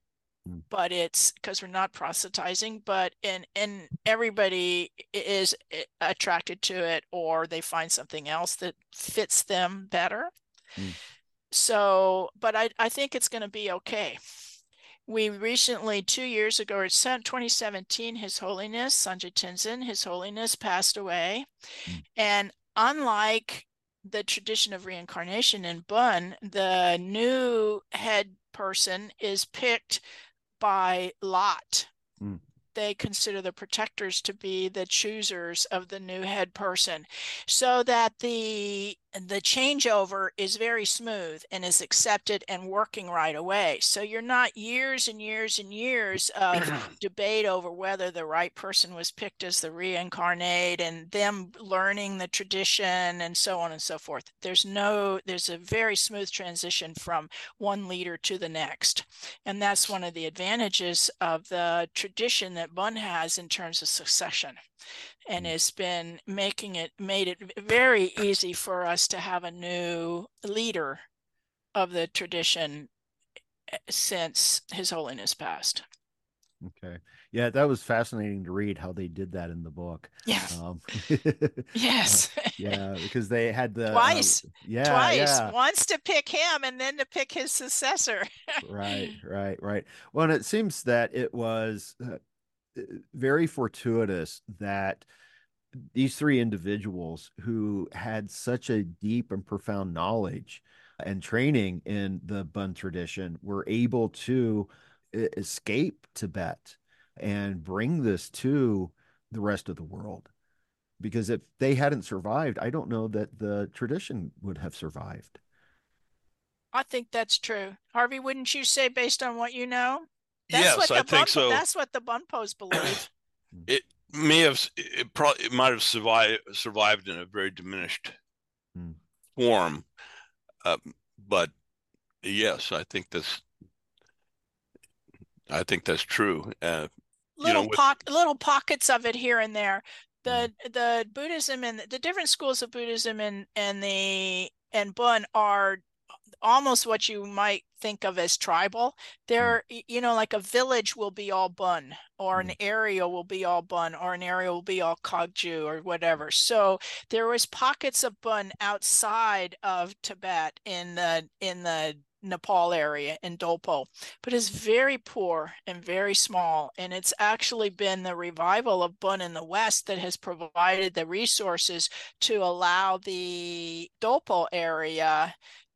but it's because we're not proselytizing, but and and everybody is attracted to it, or they find something else that fits them better. Mm. So, but I, I think it's going to be okay. We recently, two years ago, or twenty seventeen, His Holiness Sanjay Tenzin, His Holiness passed away. Mm. And unlike the tradition of reincarnation in Bön, the new head person is picked by lot. Mm. They consider the protectors to be the choosers of the new head person, so that the the changeover is very smooth and is accepted and working right away. So you're not years and years and years of debate over whether the right person was picked as the reincarnate and them learning the tradition and so on and so forth. There's no, there's a very smooth transition from one leader to the next. And that's one of the advantages of the tradition that Bön has in terms of succession, and has been making it, made it very easy for us to have a new leader of the tradition since His Holiness passed. Okay. Yeah, that was fascinating to read how they did that in the book. Yeah. Um, yes. uh, yeah, because they had the twice. Um, yeah, twice. Yeah. Once to pick him, and then to pick his successor. Right, right, right. Well, and it seems that it was uh, very fortuitous that these three individuals who had such a deep and profound knowledge and training in the Bön tradition were able to escape Tibet and bring this to the rest of the world. Because if they hadn't survived, I don't know that the tradition would have survived. I think that's true. Harvey, wouldn't you say, based on what you know? That's yes, what the I think Bunpo, so. That's what the Bunpos believe. It may have, it probably, it might have survived survived in a very diminished hmm. form, uh, but yes, I think that's, I think that's true. Uh, little you know, with... little pockets of it here and there. The hmm. the Buddhism and the different schools of Buddhism and and the and Bön are almost what you might think of as tribal. They're, mm. you know, like a village will be all Bön, or mm. an area will be all Bön, or an area will be all Kagyu or whatever. So there was pockets of Bön outside of Tibet in the in the Nepal area in Dolpo, but it's very poor and very small. And it's actually been the revival of Bön in the West that has provided the resources to allow the Dolpo area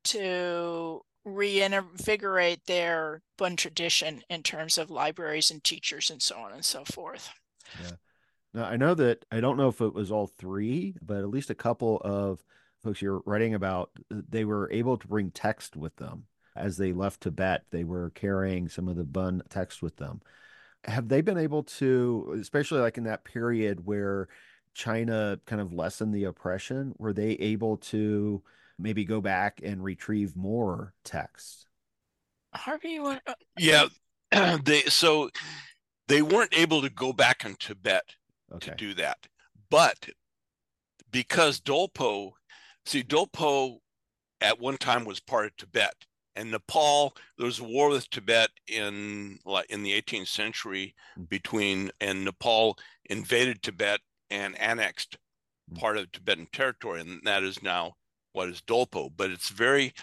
to reinvigorate their Bön tradition in terms of libraries and teachers and so on and so forth. Yeah. Now, I know that, I don't know if it was all three, but at least a couple of folks you're writing about, they were able to bring text with them. As they left Tibet, they were carrying some of the Bön text with them. Have they been able to, especially like in that period where China kind of lessened the oppression, were they able to maybe go back and retrieve more texts? Harvey, you want? Uh, yeah, they so they weren't able to go back in Tibet okay. to do that, but because Dolpo, see, Dolpo at one time was part of Tibet, and Nepal. There was a war with Tibet in in the eighteenth century mm-hmm. between, and Nepal invaded Tibet and annexed mm-hmm. part of Tibetan territory, and that is now what is Dolpo. But it's very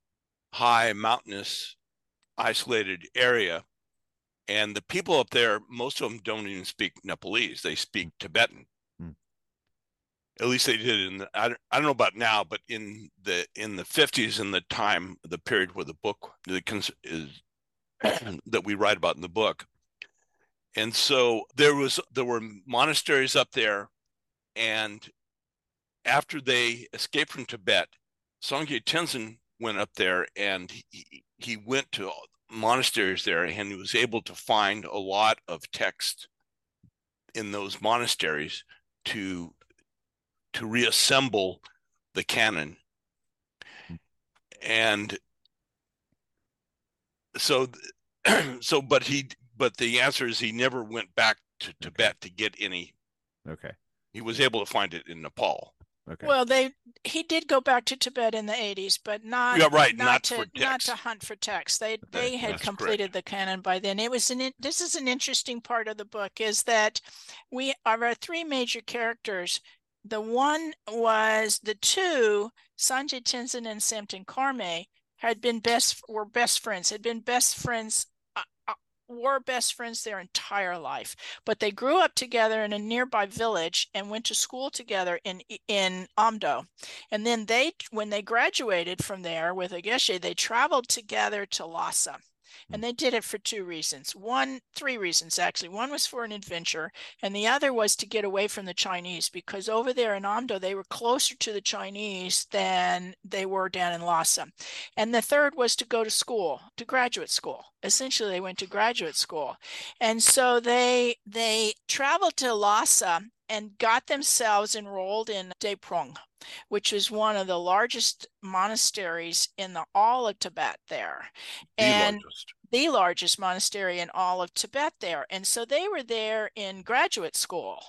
high, mountainous, isolated area, and the people up there, most of them don't even speak Nepalese; they speak Tibetan. Hmm. At least they did in the, I don't, I don't know about now, but in the in the fifties, in the time, the period where the book is that we write about in the book, and so there was there were monasteries up there, and after they escaped from Tibet, Sanjay Tenzin went up there, and he, he went to monasteries there, and he was able to find a lot of text in those monasteries to to reassemble the canon. And so so but he but the answer is he never went back to Tibet okay. to get any. Okay. He was able to find it in Nepal. Okay. Well, they he did go back to Tibet in the eighties, but not Yeah, right. not Not to for not to text. hunt for text. They Okay. they had Yeah. That's correct. completed the canon by then. It was an this is an interesting part of the book is that we are our three major characters. The one was the two, Sanjay Tenzin and Samten Karme, had been best were best friends, had been best friends uh, uh, were best friends their entire life, but they grew up together in a nearby village and went to school together in in Amdo. And then they, when they graduated from there with Ageshe, they traveled together to Lhasa. And they did it for two reasons. One, three reasons actually. One was for an adventure, and the other was to get away from the Chinese because over there in Amdo, they were closer to the Chinese than they were down in Lhasa. And the third was to go to school, to graduate school. Essentially, they went to graduate school. And so they they traveled to Lhasa and got themselves enrolled in Deprong, which is one of the largest monasteries in the all of Tibet there. The And largest. the largest monastery in all of Tibet there. And so they were there in graduate school.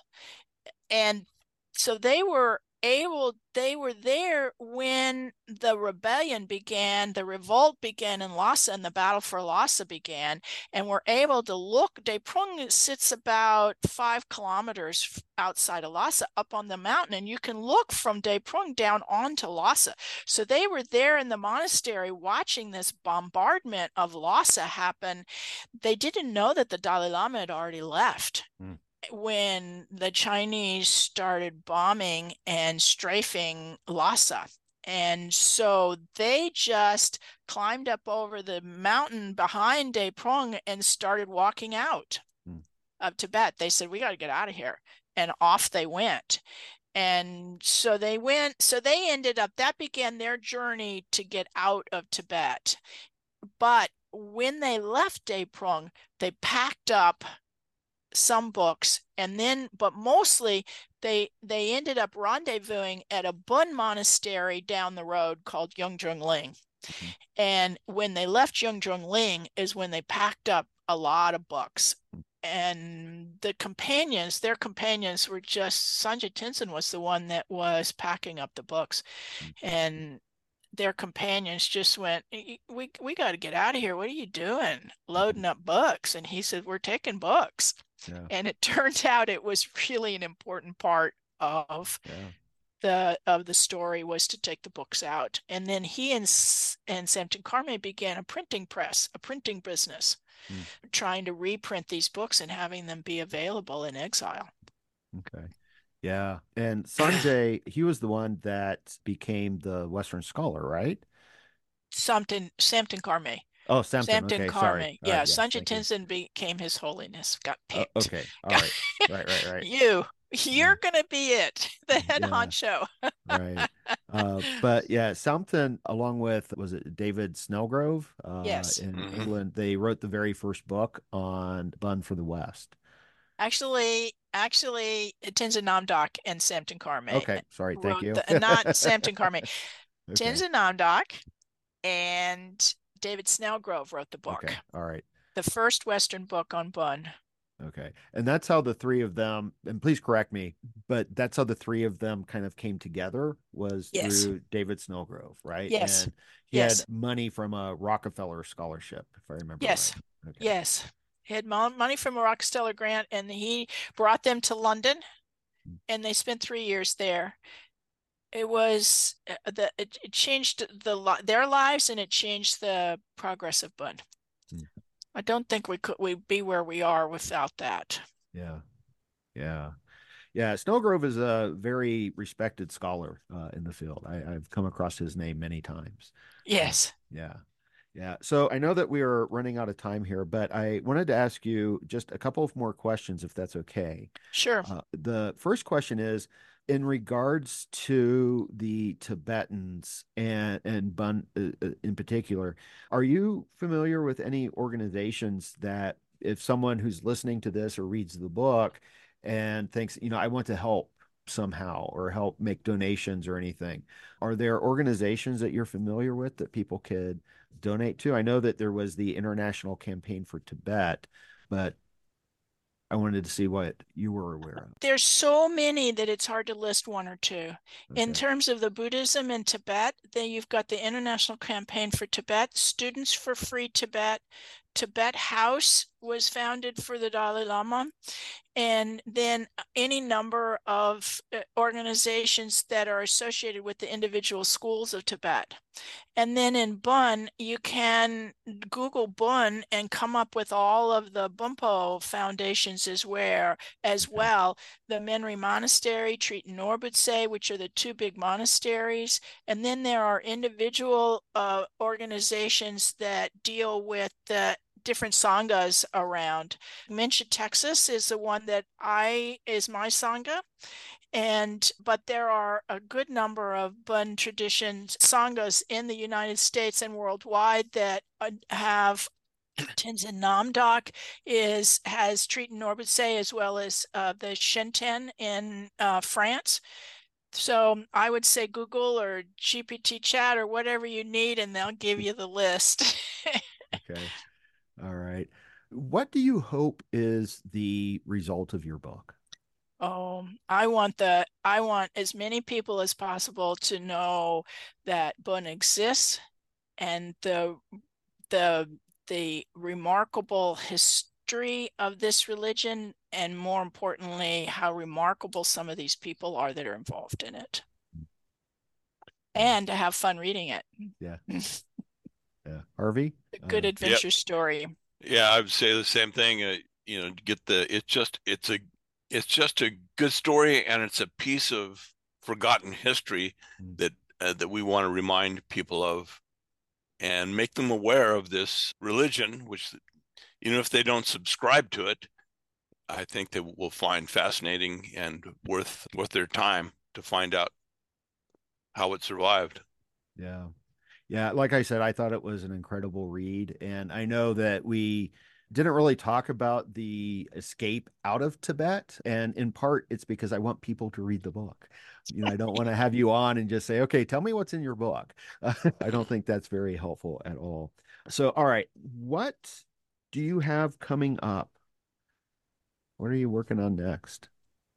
And so they were able, they were there when the rebellion began, the revolt began in Lhasa, and the battle for Lhasa began, and were able to look. Deprung sits about five kilometers outside of Lhasa up on the mountain, and you can look from Deprung down onto Lhasa. So they were there in the monastery watching this bombardment of Lhasa happen. They didn't know that the Dalai Lama had already left. Mm. When the Chinese started bombing and strafing Lhasa. And so they just climbed up over the mountain behind Deprung and started walking out mm. of Tibet. They said, we got to get out of here. And off they went. And so they went, so they ended up, that began their journey to get out of Tibet. But when they left Deprung, they packed up some books, and then, but mostly they they ended up rendezvousing at a Bön monastery down the road called Yungdrung Ling. Mm-hmm. And when they left Yungdrung Ling is when they packed up a lot of books. And the companions, their companions were just, Sanjay Tenzin was the one that was packing up the books. Mm-hmm. And their companions just went, we we got to get out of here. What are you doing? Loading up books. And he said, we're taking books. Yeah. And it turned out it was really an important part of yeah. the of the story was to take the books out. And then he and and Samten Karme began a printing press, a printing business, mm. trying to reprint these books and having them be available in exile. Okay. Yeah. And Sanjay, he was the one that became the Western scholar, right? Samten Samten Karme. Oh, Samten. Samten Okay, Karme. sorry. Yeah, right, yes, Sanjay Tenzin became His Holiness. Got picked. Uh, okay. All right. Right, right, right. you, you're yeah. going to be it, the head yeah. honcho. Right. Uh, but yeah, Samten, along with, was it David Snellgrove? Uh, yes. In mm-hmm. England, they wrote the very first book on Bön for the West. Actually, actually, Tenzin Namdok and Samten Karme. Okay, sorry, thank you. The, not Samten Karme. Okay. Tenzin Namdok and David Snellgrove wrote the book. Okay, all right. The first Western book on Bön. Okay, and that's how the three of them, and please correct me, but that's how the three of them kind of came together, was yes. through David Snellgrove, right? Yes. And he yes. had money from a Rockefeller scholarship, if I remember yes. right. Okay. Yes. He had money from a Rockefeller grant, and he brought them to London, and they spent three years there. It was the it, it changed the their lives, and it changed the progress of Bön. Hmm. I don't think we could we be where we are without that. Yeah, yeah, yeah. Snellgrove is a very respected scholar uh, in the field. I, I've come across his name many times. Yes. Uh, yeah. Yeah. So I know that we are running out of time here, but I wanted to ask you just a couple of more questions, if that's okay. Sure. Uh, the first question is, in regards to the Tibetans and, and Bön uh, in particular, are you familiar with any organizations that, if someone who's listening to this or reads the book and thinks, you know, I want to help somehow or help make donations or anything, are there organizations that you're familiar with that people could donate to? I know that there was the International Campaign for Tibet, but I wanted to see what you were aware of. There's so many that it's hard to list one or two. Okay. In terms of the Buddhism in Tibet, then you've got the International Campaign for Tibet, Students for Free Tibet, Tibet House was founded for the Dalai Lama, and then any number of organizations that are associated with the individual schools of Tibet. And then in Bun, you can Google Bun and come up with all of the Bumpo foundations as well, as okay. well. The Menri Monastery, Treten Norbutse, which are the two big monasteries. And then there are individual uh, organizations that deal with the different sanghas around. Mincha, Texas is the one that I is my sangha. And but there are a good number of Bun traditions, sanghas in the United States and worldwide that have Tenzin Namdok is has Treten Norbutse as well as uh, the Shinten in uh, France. So I would say Google or G P T Chat or whatever you need, and they'll give you the list. Okay. All right. What do you hope is the result of your book? Oh, I want the I want as many people as possible to know that Bun exists and the the the remarkable history of this religion, and more importantly, how remarkable some of these people are that are involved in it. And to have fun reading it. Yeah. Yeah. Harvey? A good uh, adventure yep. story. Yeah, I would say the same thing. Uh, you know, get the it's just it's a it's just a good story, and it's a piece of forgotten history mm. that uh, that we want to remind people of, and make them aware of this religion. Which, even if they don't subscribe to it, I think they will find fascinating and worth worth their time to find out how it survived. Yeah. Yeah, like I said, I thought it was an incredible read. And I know that we didn't really talk about the escape out of Tibet. And in part, it's because I want people to read the book. You know, I don't want to have you on and just say, okay, tell me what's in your book. Uh, I don't think that's very helpful at all. So, all right, what do you have coming up? What are you working on next?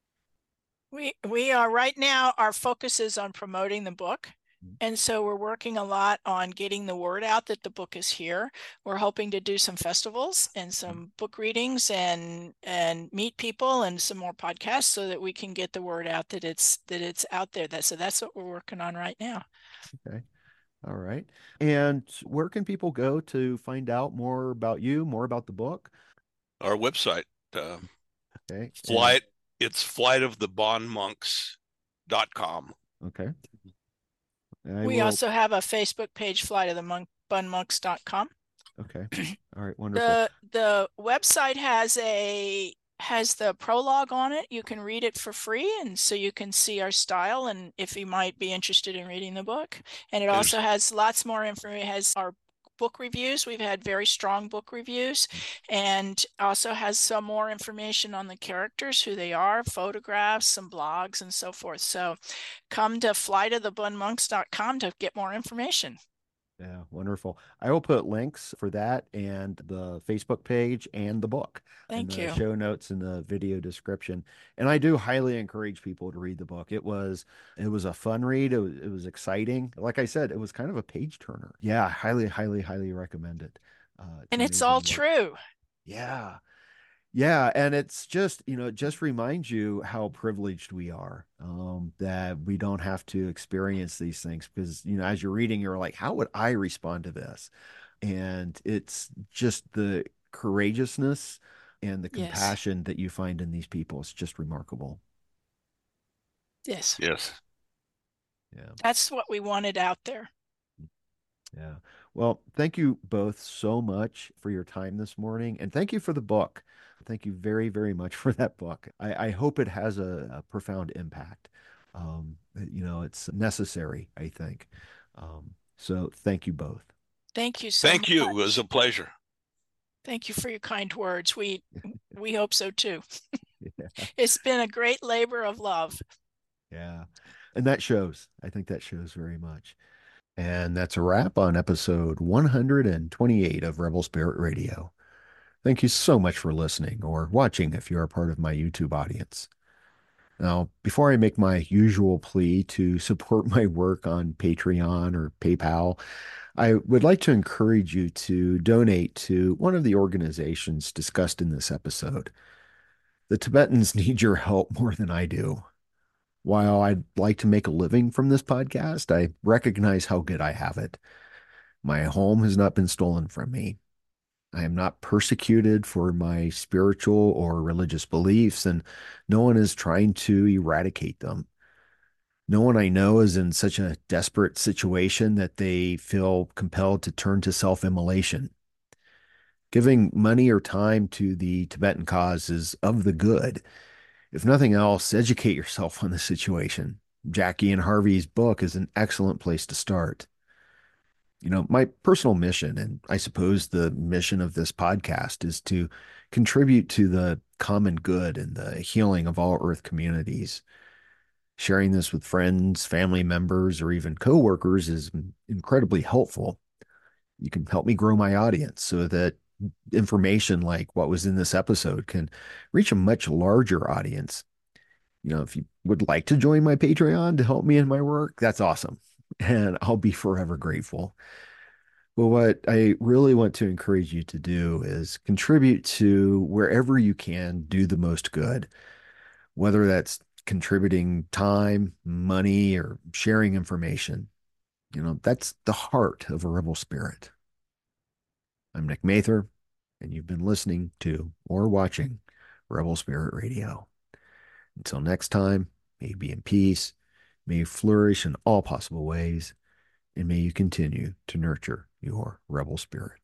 We, we are right now, our focus is on promoting the book. And so we're working a lot on getting the word out that the book is here. We're hoping to do some festivals and some book readings and and meet people and some more podcasts so that we can get the word out that it's that it's out there. That so that's what we're working on right now. Okay. All right. And where can people go to find out more about you, more about the book? Our website. Uh, okay. Flight. And... It's flight of the bon monks dot com. Okay. I we will... also have a Facebook page, flight of the monk bun monks dot com. Okay. All right. Wonderful. The the website has a has the prologue on it. You can read it for free, and so you can see our style and if you might be interested in reading the book. And it There's... also has lots more information. It has our book reviews. We've had very strong book reviews, and also has some more information on the characters, who they are, photographs, some blogs, and so forth. So come to flight of the bun monks dot com to get more information. Yeah, wonderful. I will put links for that and the Facebook page and the book. Thank and the you. Show notes in the video description. And I do highly encourage people to read the book. It was it was a fun read. It was, it was exciting. Like I said, it was kind of a page turner. Yeah, highly, highly, highly recommend it. Uh, it's and it's all work. True. Yeah. Yeah, and it's just, you know, it just reminds you how privileged we are, um, that we don't have to experience these things because, you know, as you're reading, you're like, how would I respond to this? And it's just the courageousness and the compassion yes. that you find in these people. It's just remarkable. Yes. Yes. Yeah. That's what we wanted out there. Yeah. Well, thank you both so much for your time this morning. And thank you for the book. Thank you very, very much for that book. I, I hope it has a, a profound impact. Um, you know, it's necessary, I think. Um, so thank you both. Thank you so Thank much. you. It was a pleasure. Thank you for your kind words. We we hope so too. Yeah. It's been a great labor of love. Yeah. And that shows. I think that shows very much. And that's a wrap on episode one hundred twenty-eight of Rebel Spirit Radio. Thank you so much for listening or watching if you're a part of my YouTube audience. Now, before I make my usual plea to support my work on Patreon or PayPal, I would like to encourage you to donate to one of the organizations discussed in this episode. The Tibetans need your help more than I do. While I'd like to make a living from this podcast, I recognize how good I have it. My home has not been stolen from me. I am not persecuted for my spiritual or religious beliefs, and no one is trying to eradicate them. No one I know is in such a desperate situation that they feel compelled to turn to self-immolation. Giving money or time to the Tibetan cause is of the good. If nothing else, educate yourself on the situation. Jackie and Harvey's book is an excellent place to start. You know, my personal mission, and I suppose the mission of this podcast, is to contribute to the common good and the healing of all Earth communities. Sharing this with friends, family members, or even coworkers is incredibly helpful. You can help me grow my audience so that information like what was in this episode can reach a much larger audience. You know, if you would like to join my Patreon to help me in my work, that's awesome. And I'll be forever grateful. Well, what I really want to encourage you to do is contribute to wherever you can do the most good, whether that's contributing time, money, or sharing information. You know, that's the heart of a rebel spirit. I'm Nick Mather, and you've been listening to or watching Rebel Spirit Radio. Until next time, may you be in peace, may you flourish in all possible ways, and may you continue to nurture your rebel spirit.